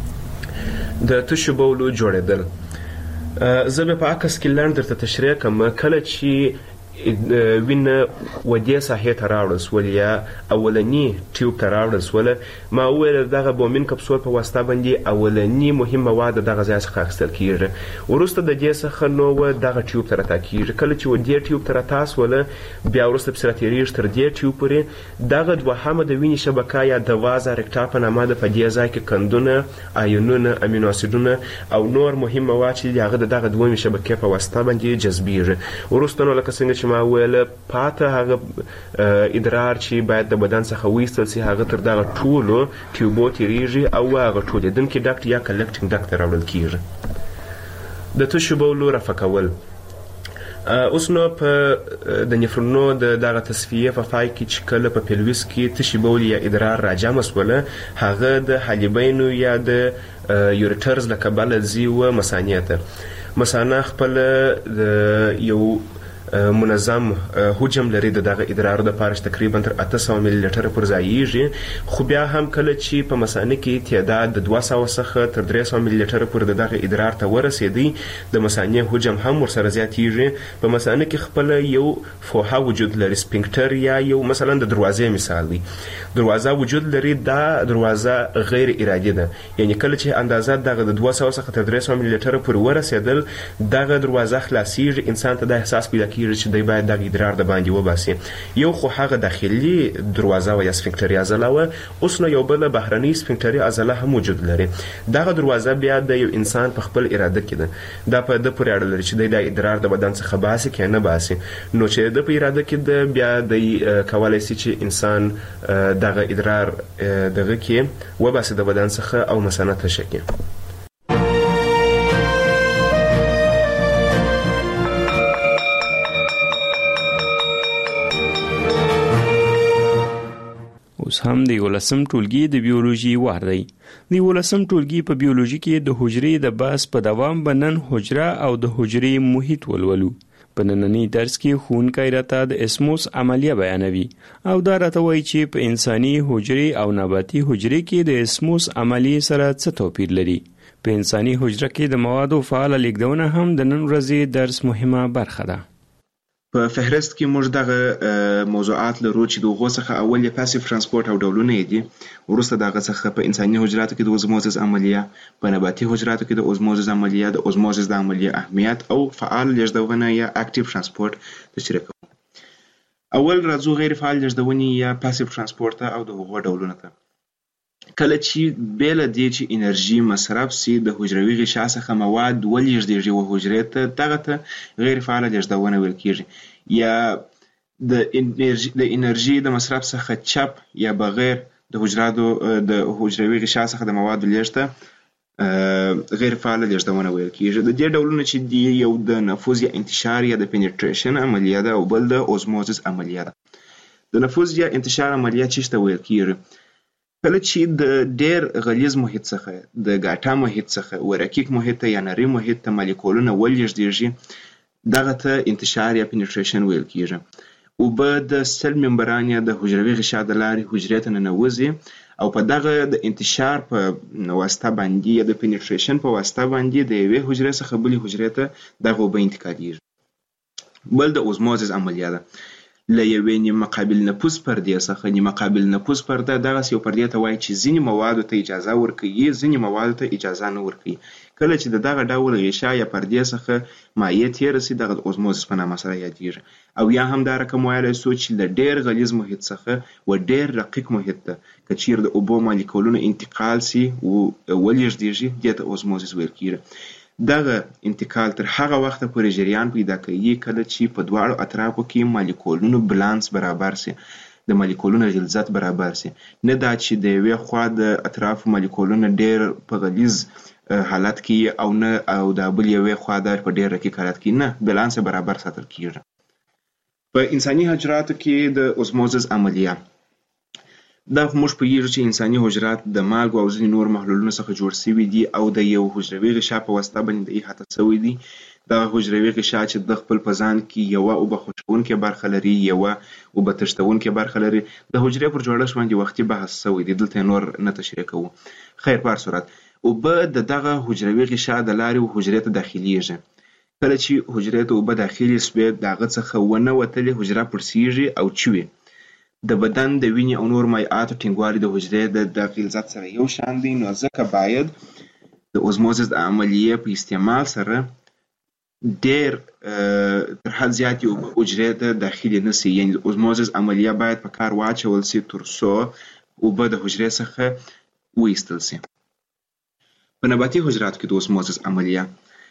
[SPEAKER 8] د تشو بولو جوړېدل زه به په عکس کې لنډ درته تشریح کوم. کله چې وینه ودې ساحې ته راوړل سول یا اولنی ټیوب ته راوړل سول، ما وویل دغه بومین کپسول په واسطه باندې اولنی مهم مواد دغه ځای څخه اخیستل کیږي. وروسته د دې څخه نو دغه ټیوب ته راتا کیږي. کله چې ودې ټیوب ته راتا سول، بیا وروسته پسې راتېرېږي تر دې ټیوب پورې. دغه دوهمه د وینې شبکه یا د وازا رکټا په نامه ده. په دې ځای کې کندونه، آیونونه، امینو اسیدونه او نور مهم مواد چې هغه دغه دویمې شبکې په واسطه باندې جذبیږي. وروسته نو لکه څنګه چې ما ویل پاته هغه ادرار چې باید د بدن څخه وایستل سي هغه تر دغه ټولو ټیوبو تیریږي او هغه ټولېدونکي ډاکټ یا کلکټینګ ډاکټ ته راوړل کیږي. د تشو بولو رفع کول. اوس نو په د نفرونو د دغه تصفیه په پای کې چې کله په پیلویس کې تشي بول یا ادرار راجمع سوله، هغه د حالبینو یا د یوریټرز له کبله ځي و مثانې ته. مثانه خپل یو منظم حجم لري د دغه ادرار د پاره تقریبا تر اته سوه ملي لیټر پر ځایږي. خو بیا هم کله چې په مثانه کې تعداد د دوه سوه څخه تر درې سوه ملي لیټر پر د دغه ادرار ته ورسېدی، د مثانې حجم هم ورسره زیاتیږي. په مثانه کې خپل یو فوحه وجود لري، سپینکټر یا یو مثلا د دروازې مثال دی. دروازه وجود لري. دا دروازه غیر ارادي ده، یعنی کله چې اندازه دغه د دوه سوه څخه تر درې سوه ملي لیټر پر ورسېدل، دغه دروازه خلاصیږي. انسان ته د احساس پیدا چې دی باید دغه ادرار د باندې وباسي. یو خو هغه داخلي دروازه و یا سفنکټري عضله وه، اوس نو یو بله بهرنۍ سفنکټري عضله هم وجود لري. دغه دروازه بیا د یو انسان په خپل اراده کې ده. دا په ده پورې اړه لري چې دی د ادرار د بدن څخه باسي که نه باسي. نو چې د په اراده کې ده، بیا دی کولی سي چې انسان دغه ادرار دغه کې وباسي د بدن څخه او مثانه تشه کړي.
[SPEAKER 7] اوس هم د یولسم ټولګي د بیولوژي وار دی. د یولسم ټولګي په بیولوژي کې د حجرې د بحث په دوام به نن حجره او د حجرې محیط ولولو. په نننی درس کې ښوونکی راته د اسموس عملیه بیانوي او دا راته وایي چې په انساني حجرې او نباتي حجرې کې د اسموس عملیې سره څه توپیر لري. په انساني حجره کې د موادو فعاله لیږدونه هم د نن ورځې درس مهمه برخه ده.
[SPEAKER 8] په فهرست کې موږ دغه موضوعات لرو چې د هغو څخه اول یې پاسیف ترانسپورت او ډولونه یې دي. وروسته دغه څخه په انساني حجراتو کې د اوزموزس عملیه، په نباتي حجراتو کې د اوزموزس عملیه، د اوزموزس د عملیه اهمیت او فعال لیږدونه یا اکټیو ترانسپورت تشریح کوو. اول راځو غیر فعال لیږدونې یا پاسیف ترانسپورت او د هغو ډولونه ته. کله چې بیله دې چې انرژي مصرف سي د حجروي غشا څخه مواد ولېږدېږي و حجرې ته، دغه ته غیر فعاله لیږدونه ویل کېږي. یا د انرژي د انرژي د مصرف څخه چپ یا بغیر د حجراتو د حجروي غشا څخه د موادو لیږد ته غیر فعاله لیږدونه ویل کېږي. د دې ډولونه چې دي، یو د نفوذ یا انتشار یا د پینټریشن عملیه ده او بل د اوزموزس عملیه ده. د نفوذ یا انتشار عملیه چې ته ویل کیږي کله چې د ډیر غلیظ محیط څخه د ګاټا محیط څخه ورکیک محیط یا نری محیط ته مالیکولونه ولېږديږي دغه ته انتشار یا پینټریشن ویل کیږي او به د سل ممبران یا د حجروي غشا د لارې حجرې ته ننوځي او په دغه د انتشار په واسطه باندې یا د پینټریشن په واسطه باندې د یوې حجرې څخه بلې حجرې ته دغه اوبه انتقالېږي. بل د اوزموزس عملیه ده له یوې نیمه قابل نفوذ پردې څخه نیمه قابل نفوذ پرده دغسې یو پردې ته وایي چې ځینې موادو ته اجازه ورکوي ځینې موادو ته اجازه نه ورکوي. کله چې د دغه ډول غشا یا پردې څخه مایع تېره سي دغه د اوزموزس په نامه سره یادېږي. او یا هم دا رقم ویلی سو چې له ډېر غلیظ محیط څخه و ډېر رقیق محیط ته که چیرې د اوبو مالیکولونه انتقال سي او ولېږدېږي دې ته اوزموزس ویل کېږي. دغه انتقال تر هغه وخته پورې جریان پیدا کوي کله چې په دواړو اطرافو کې مالیکولونو بالانس برابر سي د مالیکولونو غلظت برابر سي نه دا چې د یوې خوا د اطرافو مالیکولونه ډېر په غلیظ حالت کې او نه او د بل یوې خوا د په ډېر رقیق حالت کې نه بالانس برابر ساتل کېږي. په انساني حجراتو کې د اوزموزس عملیه دا موږ پوهیږو چې انساني حجرات د مالګو او ځینې نور محلولونو څخه جوړ شوي دي او د یو حجروي غشا په واسطه باندې احاطه شوي دي. دغه حجروي غشا چې د خپل په ځان کې یوه اوبه خوشبونکې برخه لري یوه اوبه تښتونکې برخه لري. د حجرې پر جوړښت باندې وختي بحث شوی دی دلته نور نه تشریح کوو. خیر په هر صورت اوبه د دغه حجروي غشا د لارې حجرې ته داخلیږي. کله چې حجرې ته اوبه داخلي سوې د هغه څخه ونه وتلې حجره پړسیږي او چوي. د بدن د وینې او نور مایعاتو ټینګوالی د حجرې د غلظت سره یو شان دی نو ځکه باید د اوزموزس د عملیې په استعمال سره ډېر تر حد زیاتې اوبه حجرې ته داخلي نه سي. یعنې د اوزموزس عملیه باید په کار واچول سي تر څو اوبه د حجرې څخه وایستل سي. په نباتي حجراتو کې د اوزموزس عملیه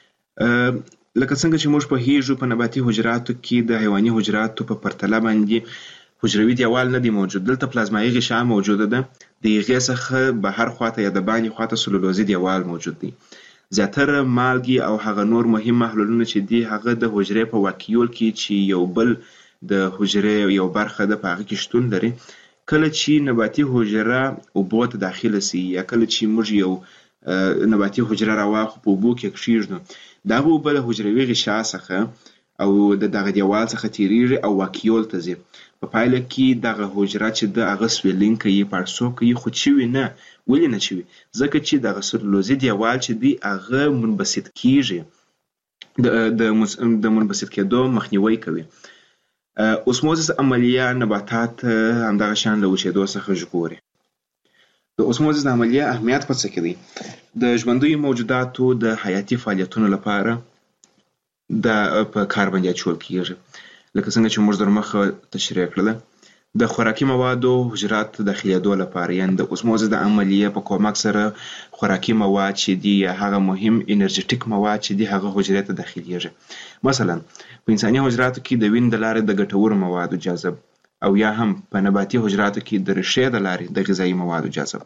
[SPEAKER 8] لکه څنګه چې موږ پوهیږو په نباتي حجراتو کې د حیواني حجراتو په پرتله باندې حجروي دیوال نه دی موجود. دلته پلازمایي غشا موجوده ده د هغې څخه بهر خواته یا د باندې خواته سلولوزي دیوال موجود دی. زیاتره مالګې او هغه نور مهم محلولونه چې دي هغه د حجرې په واکیول کې چې یو بل د حجرې یو برخه ده په هغه کې شتون لري. کله چې نباتي حجره اوبو ته داخله سي یا کله چې موږ یو نباتي حجره راواخلو په اوبو کې کښېږدو دغه اوبه له حجروي غشا څخه او د دغه دیوال څخه تیریږي او واکیول ته ځي. په پایله کې دغه حجره چې د هغه سویلینګ کوي پړسو کوي خو چوي نه. ولې نه چوي؟ ځکه چې دغه سلولوزي دیوال چې دی هغه منبسط کیږي د د منبسط کېدو مخنیوی کوي. اوسموزس عملیه نباتات همدغه شان له وچېدو څخه ژغوري. د اوسموزس عملیه اهمیت په څه کې دی؟ د ژوندیو موجوداتو د حیاتي فعالیتونو لپاره د په کار باندې اچول کیږي. لکه څنګه چې موږ در مخه تشریح کړله د خوراکي موادو حجرات داخلېدو لپاره یعنې د اوسموزس د عملیې په کومک سره خوراکي مواد چې دي یا هغه مهم انرژیټیک مواد چې دي هغه حجرې ته داخلېږي. مثلا په انساني حجراتو کې د وینې د لارې د ګټورو موادو جذب او یا هم په نباتي حجراتو کې د ریښې د لارې د غذایي موادو جذب.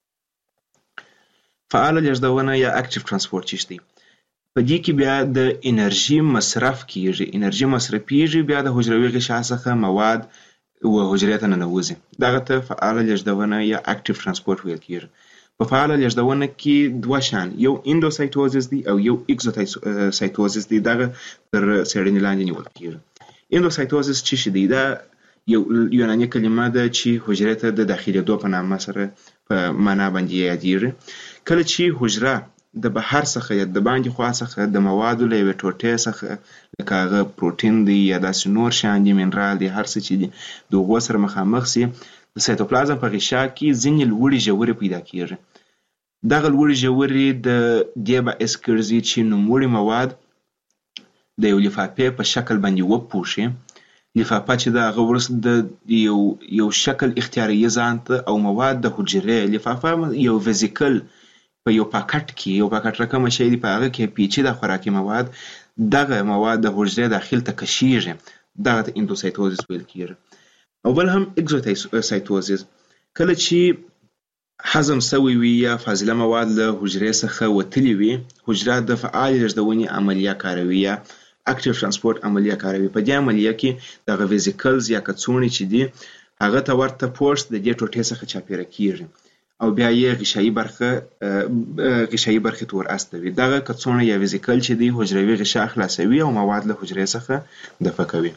[SPEAKER 8] فعاله لېږدونه یا اکټیو ترانسپورت چې دی په دې کې بیا د انرژي مصرف کیږي. انرژي مصرفیږي بیا د حجروي غشا څخه مواد و حجرې ته ننوځي. دغه ته فعاله لېږدونه یا اکټیو ترانسپورت ویل کیږي. په فعاله لېږدونه کې دوه شان یو اندوسایتوزس دی او یو اکزوسایتوزس دی. دغه تر څېړنې لاندې نیول کیږي. اندوسایتوزس څه شی دی؟ دا یو یوناني کلمه ده چې حجرې ته د داخلېدو په نامه سره په معنا باندې یادېږي. کله چې حجره د بهر څخه یا د باندې خوا څخه د موادو له یوې ټوټې څخه لکه هغه پروټین دی یا داسې نور شیان دي منرال دی هر څه چې دي د هغو سره مخامخ سي د سایتوپلازم په غشا کې ځینې لوړې ژورې پیدا کیږي. دغه لوړې ژورې د دې باعث ګرځي چې نوموړي مواد د یو لفافې په شکل باندې وپوښي. لفافه چې د هغه وروسته د یو یو شکل اختیاروي ځان ته او مواد د حجرې لفافه یو ویزیکل په یو پاکټ کې یو پاکټ رقم شی دی په هغه کې پیچیده خوراکي مواد دغه مواد د حجرې داخل ته کشیږي. دغه ته اندوسایتوزس ویل کیږي. او بل هم اکزوسایتوزس کله چې هضم سوی وي یا فاضله مواد له حجرې څخه وتلي وي حجره د فعال لېږدونې عملیه کاروي یا اکټیو ترانسپورت عملیه کاروي. په دې عملیه کې دغه ویزیکلز یا کڅوړې چې دي
[SPEAKER 9] هغه ته ورته پوسټ د دې ټوټې څخه چاپیره کیږي او بیا یې غشایي برخه غشایي برخه ته ور استوي. دغه کڅوړه یا ویزیکل چې دی حجروي غشا خلاصوي او مواد له حجرې څخه دفع کوي.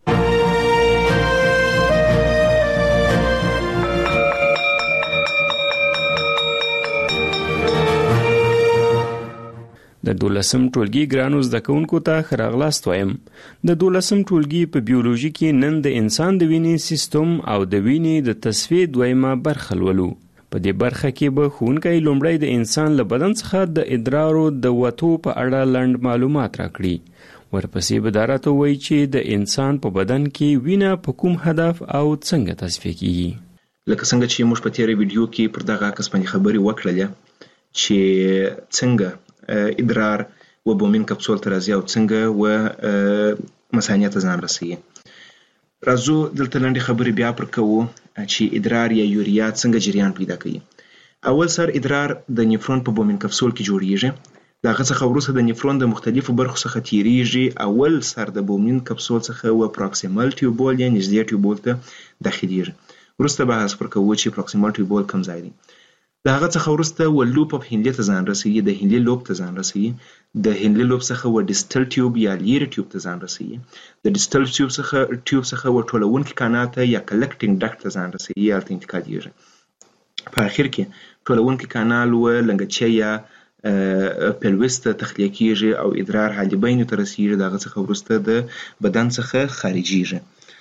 [SPEAKER 7] د دولسم ټولګي ګرانو زده کوونکو ته ښه راغلاست وایم. د دولسم ټولګي په بیولوژي کې نن د انسان د وینې سیستم او د وینې د تصفیې دویمه برخه لولو. په دې برخه کې به ښوونکی لومړی د انسان له بدن څخه د ادرارو د وتو په اړه لنډ معلومات راکړي. ورپسې به دا راته ووایي چې د انسان په بدن کې وینه په کوم هدف او څنګه تصفیه کیږي.
[SPEAKER 9] لکه څنګه چې موږ په تیره ویډیو کې پر دغه عکس باندې خبرې وکړلې چې څنګه ادرار و بومین کپسول ته راځي او څنګه و مثانې ته ځان رسوي. راځو دلته لنډې خبرې بیا پر کوو چې ادرار یا یوریا څنګه جریان پیدا کوي. اول سر ادرار د نیفرون په بومین کپسول کې جوړیږي. دغه څخه وروسته د نیفرون د مختلفو برخو څخه تیریږي. اول سر د بومین کپسول څخه و پروکسیمال ټیوبول یا نږدې ټیوبول ته داخليږي. وروسته بحث پر کوو چې پروکسیمال ټیوبول کوم ځای دی. دغه څخه وروسته و لوپ اف هینلي ته ځان رسوي. د هینلي لوب ته ځان رسوي. د هینلي لوب څخه و ډیسټل ټیوب یا لیری ټیوب ته ځان رسوي. د ډیسټل ټیوب څخه ټیوب څخه و ټولونکي کانال ته یا کلکټینګ ډکټ ته ځان رسوي یا الته انتقالېږي. په اخر کې ټولونکي کانال و لنګچې یا پلوس ته تخلیه کیږي او ادرار حالبین ته رسیږي. دغه څخه وروسته د بدن څخه خارجيږي.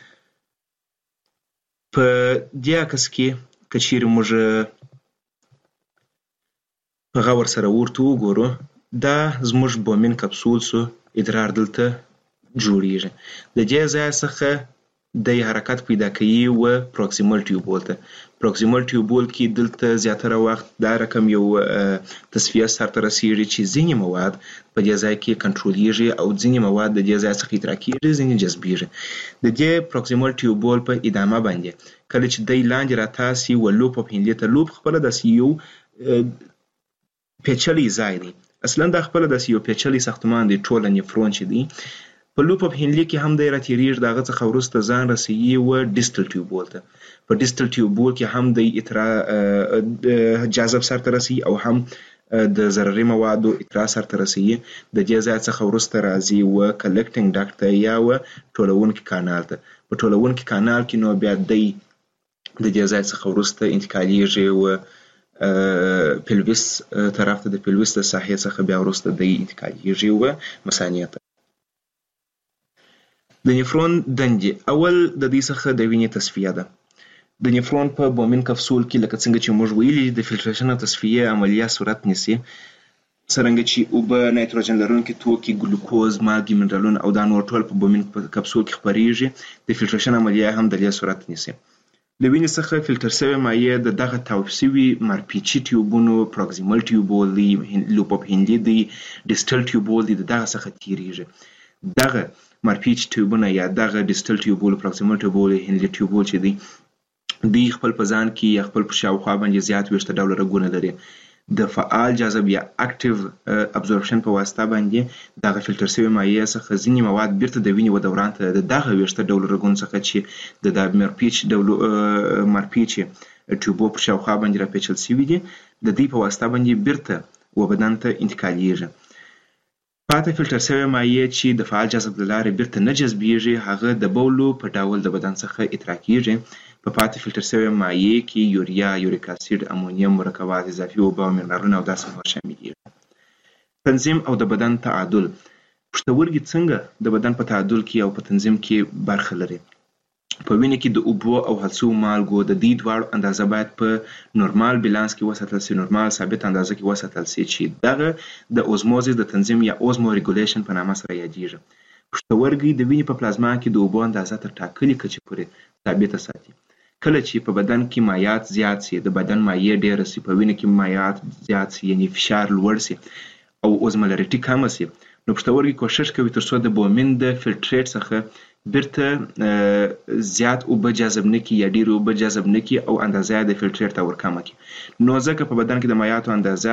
[SPEAKER 9] په دې عکس کې کچیر موږ په غور سره ورته وګورو. دا زموږ بومین کپسول سو ادرار دلته جوړیږي. د دې ځای څخه د حرکت پیدا کوي و پروکسیمال ټیوبول ته. پروکسیمال ټیوبول کې دلته زیاتره وخت دا رقم یو تصفیه سره رسیږي چې ځینې مواد په دې ځای کې کنټرولېږي او ځینې مواد د دې ځای څخه ادراکېږي، ځینې جذبېږي. د دې پروکسیمال ټیوبول په ادامه باندې کله چې د لاندې راتاسي و لوپ اف هینلي ته لوپ خپل د سیو پیچلي ځای دی. اصلا دا خپل د سیو پیچلي ساختمان دی. ټول نیفرون چې دی په لوپ اف هینلي کې هم د راتیریږي. دغه څخه وروسته ځان رسوي و ډیسټل ټیوبول ته. په ډیسټل ټیوبول کې هم د اترا جذب سره رسي او هم د ضرري موادو اترا سره رسي. د دې ځای څخه وروسته راځي و کلکټینګ ډکټ یا و ټولونکي کانال ته. په ټولونکي کانال کې نو بیا د د دې ځای څخه وروسته انتقالېږي و پلوس طرف ته. د پلوس د ساحې څخه بیا وروسته د انتقالېږي و مثانې ته. د نیفرون دندې اول د دې څخه د وینې تصفیه ده. د نیفرون په بومین کپسول کې لکه څنګه چې موږ ویلي د فلټریشن او تصفیه عملیه صورت نیسي. څرنګه چې اوبه، نایتروجن لرونکي توکي، ګلوکوز، مالګې، منرالونه او دا نور ټول په بومین کپسول کې خپریږي. د فلټریشن عملیه هم د دې صورت نیسي. د وینې څخه فلټر شوی مایع د دغه تاوپ شوي مارپیچي ټیوبونو، پروکسیمال ټیوبول دی، لوپ اف هینلي دی، ډیسټل ټیوبول دی، دغه څخه تیریږي. دغه مارپیچ ټیوبونه یا دغه ډیسټل ټیوبول، پروکسیمال ټیوبول، هینلي ټیوبول چې دی دوی خپل په ځان کې یا خپل په شاوخوا باندې زیات ویشته ډوله رګونه لري. د فعال جذب یا اکټیو ابزورپشن په واسطه باندې دغه فلټر شوی مایع څخه ځینې مواد بیرته د وینې و دوران ته د دغه ویشته ډوله رګونو څخه چې د مارپیچ ډولو مارپیچ ټیوبو په شاوخوا باندې راپیچل شوي دي د دې په واسطه باندې بیرته و بدن ته انتقالېږي. پاتې فلټر شوی مایع چې د فعال جذب له لارې بیرته نه جذبېږي هغه د بولو په ډول د بدن څخه ادراکېږي. په پاتې فلټر شوی مایع کې یوریا، یوریک اسید، امونیم، مرکبات اضافي اوبه او منرالونه او داسې نور شاملېږي. تنظیم او د بدن تعادل. پښتورګي څنګه د بدن په تعادل کې او په تنظیم کې برخه لري. په وینې کې د اوبو او هلڅو مالګو د دې دواړو اندازه باید په نورمال بیلانس کې وساتل شي، نورمال ثابت اندازه کې وساتل شي چې دغه د اوزموزیس د تنظیم یا اوزمو ریګولیشن په نامه سره یادېږي. پښتورګي د وینې په پلازما کې د اوبو اندازه تر ټاکلې کچې پورې ثابته ساتي. کله چې په بدن کې مایعات زیات شي، د بدن مایع ډېره شي، په وینې کې مایعات زیات شي یعنی فشار لوړ شي او اوزمولریټي کمه شي، نو پښتورګي کوشش کوي تر څو د بومین د فلټریټ څخه بیرته زیات اوبه جذب نه کړي یا ډېرې اوبه جذب نه کړي او اندازه یې د فلټریټ ته ورکمه کړي. نو ځکه په بدن کې د مایعاتو اندازه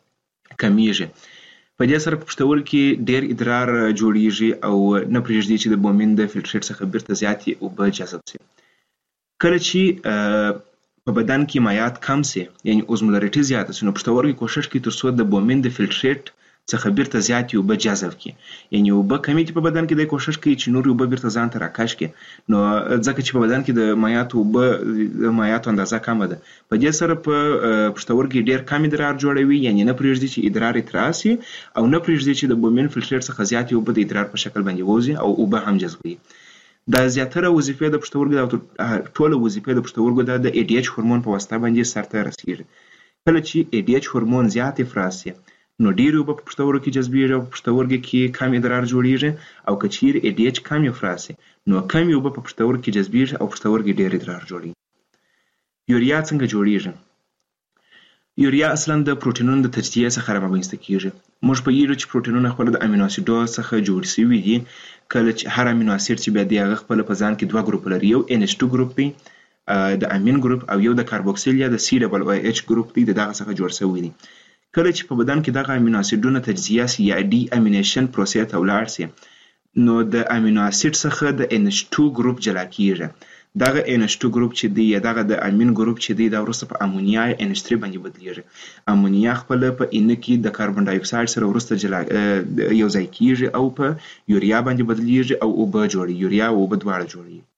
[SPEAKER 9] کمیږي. په دې سره په پښتورګي کې ډېر ادرار جوړیږي او نه پرېږدي چې د بومین د فلټریټ څخه بیرته زیاتې اوبه جذب شي. کله چې په بدن کې مایعات کم سي یعنی اوزمولریټي زیاته سي نو پښتورګي کوشش کوي تر څو د بومین د فلټریټ څخه بیرته زیاتې اوبه جذب کړي یعنی اوبه کمې چې په بدن کې د کوشش کوي چې نور اوبه بیرته ځان ته راکش کړي نو ځکه چې په بدن کې د مایعاتو اوبه د مایعاتو اندازه کمه ده په دې سره په پښتورګي ډیر کم ادرار جوړوي یعنی نه پرېږدي چې ادرار اتراس شي او نه پرېږدي چې د بومین فلټریټ څخه زیاتې اوبه د ادرار په شکل باندې وځي او اوبه هم جذبوي دا زیاتره وظیفې د پښتورګو د ټوله وظیفې د پښتورګو د ای ډي ایچ هورمون په واسطه باندې سرته رسیږي کله چې ای ډي ایچ هورمون زیات افراز شي نو ډیر اوبه په پښتورګو کې جذبېږي او په پښتورګو کې کم ادرار جوړیږي او که چیرې ای ډي ایچ کم افراز شي نو کم اوبه په پښتورګو کې جذبېږي او پښتورګي ډیر ادرار جوړیږي یوریا څنګه جوړیږي یوریا اصلا د پروتینونو د تجزیه څخه رامنځته کیږي موږ پوهیږو چې پروتینونه خپل د امینو اسیدو څخه جوړ شوي دي کله چې هر امینو اسید چې بیا د هغه خپل په ځان کې دوه ګروپ لري یو ان ایچ ټو ګروپ دی د امین ګروپ او یو د کاربوکسیل یا د سی ډبل او ایچ ګروپ دی دغه څخه جوړ شوی دی کله چې په بدن کې دغه امینو اسیدونه تجزیه سي یا ډي امینیشن پروسې ته ولاړ سي نو د امینو اسید څخه د ان ایچ ټو ګروپ جلا کیږي دغه ان ایچ ټو ګروپ چې دی یا دغه د امین ګروپ چې دی دا وروسته په امونیا ان ایچ تhree باندې بدلیږي امونیا خپل په ان کې د کاربن ډای اکساید سره وروسته جلا یو ځای کیږي او په یوریا باندې بدلیږي او اوبه جوړي یوریا او اوبه دواړه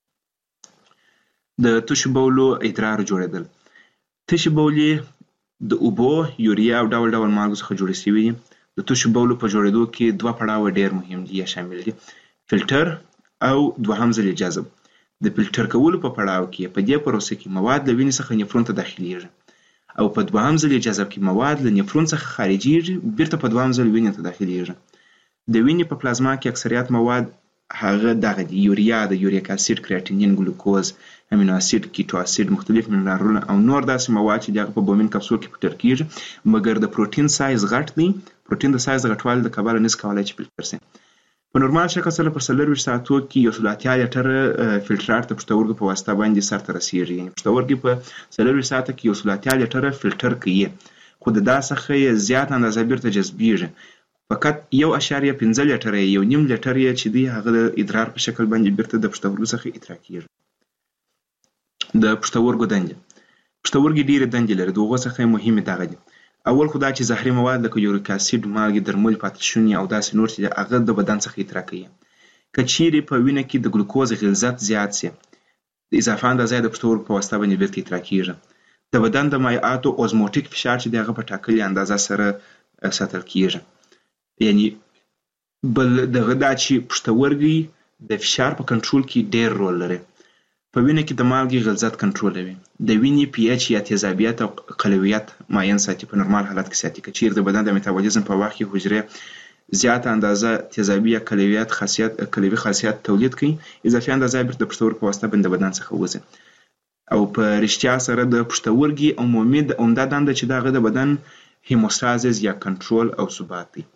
[SPEAKER 9] جوړي د تشو بولو ادرار جوړیدل تشو بولې د اوبو یوریا او ډول ډول مالګو څخه جوړې شوي دي د تشو بولو په جوړېدو کې دوه پړاوه ډیر مهم دي یا شامل دي فلټر او دوهم ځل جذب د فلټر کولو په پړاو کې په دې پروسه کې مواد له وینې څخه نفرون ته داخليږي او په دوهم ځل جذب کې مواد له نفرون څخه خارجيږي بیرته په دوهم ځل وینې ته داخليږي د وینې په پلازما کې اکثریت مواد هغه دغه دی یوریا د یوریک اسید کریاتینین ګلوکوز امینو اسید کیټو اسید مختلف منرالونه او نور داسې مواد چې دغه په بومین کپسول کې فلټر کیږي مګر د پروتین سایز غټ دی پروتین د سایز غټوالي د کبله نس کولای چې فلټر شي په نورمال شکل سره پر څلور ساعتو کې یو سل اتیا لیټر فلټرات د پښتورګو په واسطه باندې سرته رسیږي یعنی پښتورګي په څلور ساعته کې یو سل اتیا لیټر فلټر کوي خو د داسخه زیات اندازه بیرته جذبېږي فقط یو اشاریه پنځه لیټر یو نیم لیټر چې دی هغه د ادرار په شکل باندې بیرته د پښتورګو څخه اترا کیږي د پښتورګو دندې پښتورګي ډېر دندې لري دغه څخه مهمه دغه دي اول خدای چې زهري مواد لکه یوریک اسید مالګې درمل پاتشونی او داسې نور چې هغه د بدن څخه اترا کوي کچيري په وینه کې د ګلوکوز غلظت زیات سي د اضافه اندازې د پښتورګو په واسطه باندې بیرته اترا کیږي د بدن د مایعاتو اوزموټیک فشار چې دغه په ټاکلي اندازه سره ساتل کیږي یعنی بل دغه د چې پښتورګي د فشار په کنټرول کې ډېر رول لري په وینه کې د مالګې غلظت کنټرولوي د وینې پی ایچ یا تیزابیت او قلویت ماین ساتي په نورمال حالت کې ساتي کچیر د بدن د میتابولیزم په وخت کې حجره زیات اندازه تیزابي یا قلویت خاصیت قلوي خاصیت تولید کوي اضافي اندازه بیرته د پښتورګو په واسطه باندې بدن څخه وځي او په رښتیا سره د پښتورګي عمومي د عمده دنده چې دغه د بدن هیموستازیس یا کنټرول او ثبات دی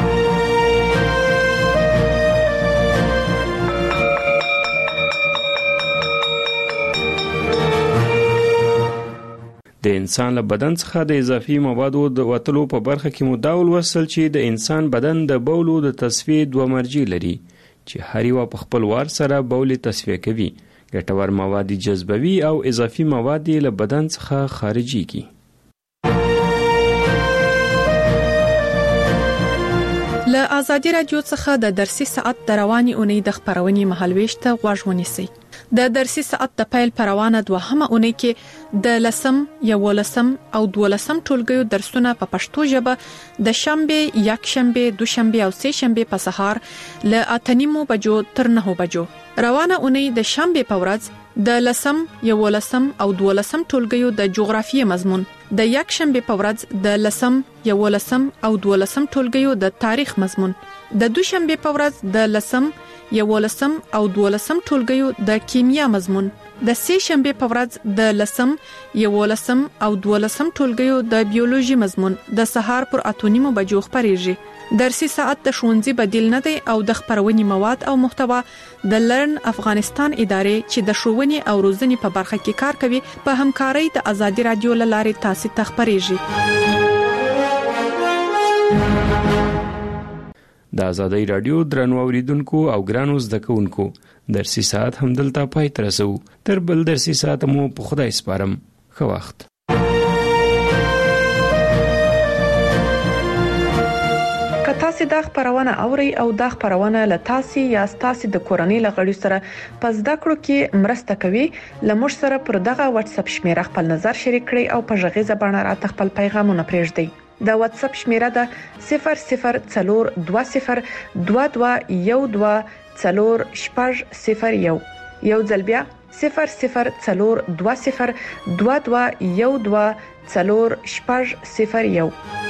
[SPEAKER 7] د انسان له بدن څخه د اضافي موادو د وتلو په برخه کې مو دا ولوستل چې د انسان بدن د بولو د تصفیې دوه مرجع لري چې هر یو په خپل وار سره بول تصفیه کوي ګټور مواد جذبوي او اضافي مواد له بدن څخه خارجيږي
[SPEAKER 6] له آزادي رادیو څخه د درسي ساعت د رواني اونۍ د خبرونې مهالويشت غوښ ونیسي د درسي ساعت د پیل پروانه دوهمه اونۍ کې د لسم یولسم او دولسم ټولګیو درسونه په پښتو ژبه د شنبه یک شنبه دوشنبه او سه شنبه په سهار ل اتنیمو بجو تر نه بجو روانه اونۍ د شنبه په ورځ د لسم یولسم او دولسم ټولګیو د جغرافیې مضمون د یک شنبه په ورځ د لسم یولسم او دولسم ټولګیو د تاریخ مضمون د دوشنبه په ورځ د لسم یولسم او دولسم ټولګیو د کیمیا مضمون د سه شنبه په ورځ د لسم یولسم او دولسم ټولګیو د بیولوژي مضمون د سهار پر اتونیمو بجو خبرېږي درسي ساعت د ښوونځي بدیل نه دی او د خبرونې مواد او محتوا د لرن افغانستان ادارې چې د ښوونې او روزنې په برخه کې کار کوي په همکارۍ د آزادي رادیو لارې تاسو ته خبرېږي
[SPEAKER 7] د آزادۍ رادیو درنو اوریدونکو او ګرانو زده کوونکو درسي ساعت هم دلته پای ته رسو. تر بل درسي ساعت مو په خدای سپارم. ښه وخت.
[SPEAKER 6] که تاسو د خبرونه اوري او د خبرونه له تاسو یا تاسو د کورنۍ لغړی سره پس د کړو کې مرسته کوي، لمر سره پر دغه واتس اپ شمیره خپل نظر شریک کړئ او په ژغه زبانه را خپل پیغامونه پرېږدئ. د واتس اپ شمیره ده صفر صفر څلور دوه صفر دوه دوه یو دوه څلور شپږ صفر یو. یو ځل بیا صفر صفر څلور دوه صفر دوه دوه یو دوه څلور شپږ صفر یو.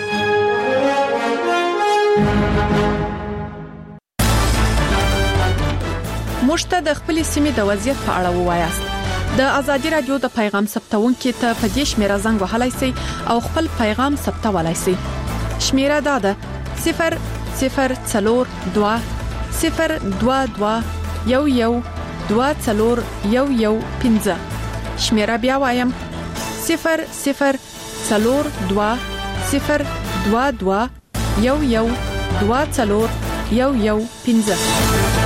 [SPEAKER 6] موږ ته د خپل سیمې د وضعیت په اړه ووایاست. د ازادي رادیو د پیغام ثبتونکو ته په دې شمیره زنګ وهلای شئ او خپل پیغام ثبتولای شئ. شمیره دا ده صفر صفر څلور دوه صفر دوه دوه یو یو دوه څلور یو یو پنځه. شمیره بیا وایم صفر صفر څلور دوه صفر دوه دوه یو یو دوه څلور یو یو پنځه.